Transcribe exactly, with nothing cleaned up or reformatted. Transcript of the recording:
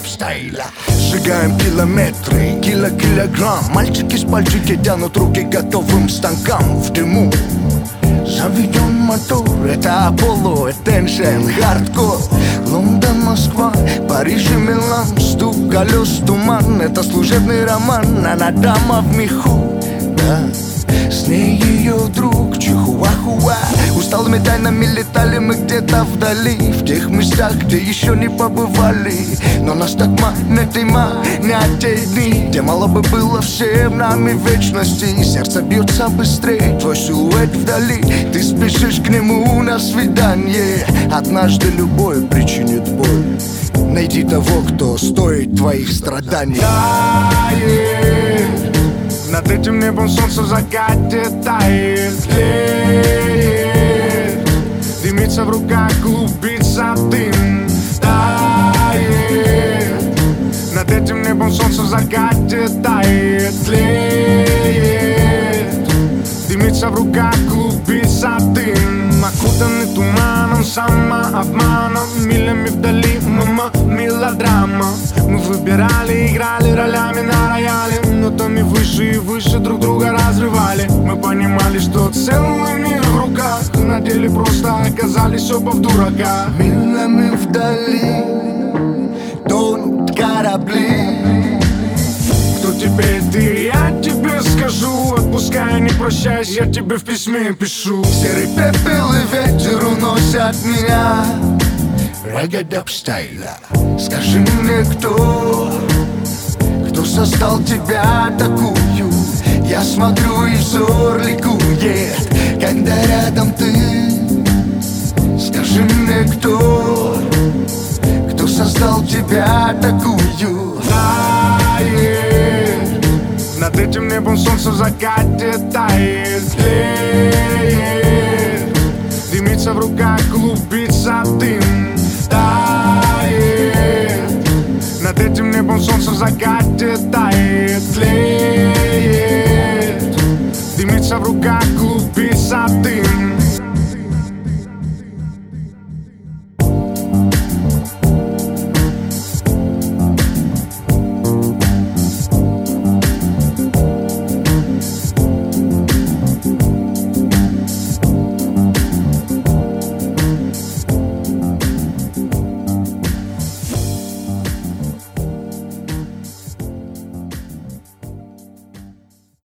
стайля. Сжигаем километры, кило-килограмм. Мальчики с пальчики тянут руки готовым станкам в дыму. Заведен мотор, это Аполло, Attention, хардкор. Лондон, Москва, Париж и Милан. Стук колес, туман, это служебный роман. Она дама в меху, да. С ней ее друг Чихуахуа. Усталыми тайнами летали мы где-то вдали, в тех местах, где еще не побывали. Но нас так манят и манят те дни, где мало бы было всем нам и вечности. Сердце бьется быстрее, твой силуэт вдали. Ты спешишь к нему на свидание. Однажды любовь причинит боль. Найди того, кто стоит твоих страданий. Тает над этим небом солнце в закате, тает, тлеет, дымится в руках, клубится дым. Тает над этим небом солнце в закате, тает, тлеет, дымится в руках, клубится дым. Окутанный туманом, самообманом, милями вдали, мама, мелодрама. Мы выбирали, играли ролями на рояле, нотами выше и выше друг друга разрывали. Мы понимали, что целый мир в руках, на деле просто оказались оба в дураках. Милями вдали тонут корабли. Кто теперь ты, я тебе скажу. Отпускай, не прощаясь, я тебе в письме пишу. Серый пепел и ветер уносят меня. Рэгадап стайля. Скажи мне, кто, кто создал тебя такую? Я смотрю и взор ликует, когда рядом ты. Скажи мне, кто, кто создал тебя такую? Тает над этим небом солнце в закате, тает, тлеет, дымится в руках, клубится дым. Тает над этим небом солнце в закате, тает, тлеет,